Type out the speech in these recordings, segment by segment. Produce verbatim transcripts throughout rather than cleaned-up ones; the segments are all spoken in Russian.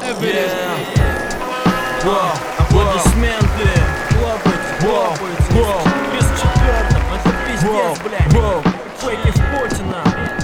Аплодисменты. Хлопайте, хлопайте. Без четвертом, это пиздец, блядь. Фейки в Путина.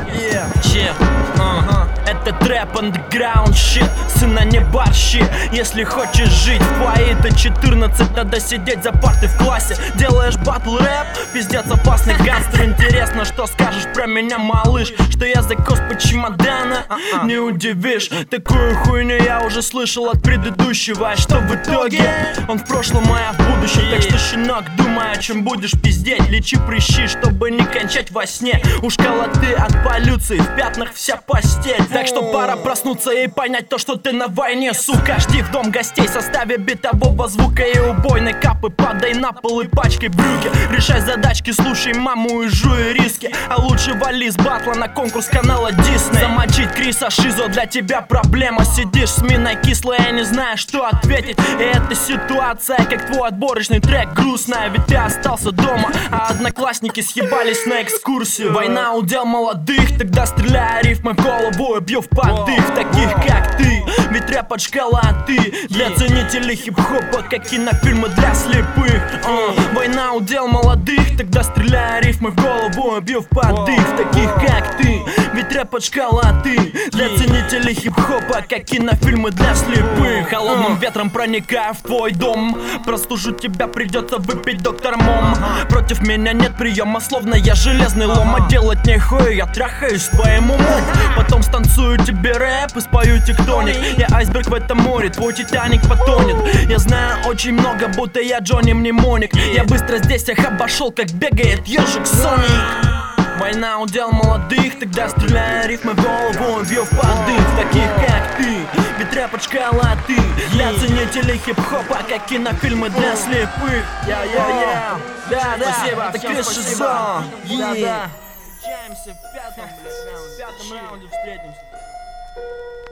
Че? Ага. Это трэп underground shit, сына не борщи. Если хочешь жить в твои-то четырнадцать, надо сидеть за партой в классе. Делаешь батл рэп, пиздец опасный гангстер. Интересно, что скажешь про меня, малыш? Что я закос по чемодана? Не удивишь, такую хуйню я уже слышал от предыдущего. А что в итоге? Он в прошлом, а я в будущем. Так что, щенок, думай, о чем будешь пиздеть. Лечи прыщи, чтобы не кончать во сне. Ушкала ты от полюции, в пятнах вся постель. Так что пора проснуться и понять то, что ты на войне, сука. Жди в дом гостей в составе битового звука и убойной капы. Падай на пол и пачкай брюки. Решай задачки, слушай маму и жуй риски. А лучше вали с батла на конкурс канала Disney. Замочить Криса Шизо для тебя проблема. Сидишь с миной кислой, я не знаю, что ответить. И эта ситуация, как твой отборочный трек, грустная. Ведь ты остался дома, а одноклассники съебались на экскурсию. Война удел молодых, тогда стреляя рифмы в голову и бью в подых. Таких как ты, ведь рэп от школоты для ценителей хип-хопа, как кинофильмы для слепых. uh. Война удел молодых, тогда стреляя рифмы в голову и бью в подых. Таких как ты, ведь рэп от школоты для ценителей хип-хопа, как кинофильмы для слепых. Холодным ветром проникая в твой дом, простужу тебя, придется выпить доктор Мом. Против меня нет приема, словно я железный лом. А делать нехуй, я трахаюсь своим умом. Потом станцую тебе рэп и спою тектоник. Я айсберг в этом море, твой Титаник потонет. Я знаю очень много, будто я Джонни Мнемоник. Я быстро здесь их обошел, как бегает ежик Соник. Война удел молодых, тогда стреляя рифмы в голову и бью в подых. Таких как ты, ведь рэп от школоты для ценителей хип-хопа, как кинофильмы для слепых. Я-я-я, да-да, это Крис Шизо. Да-да. Встречаемся в пятом, блядь, в пятом раунде встретимся.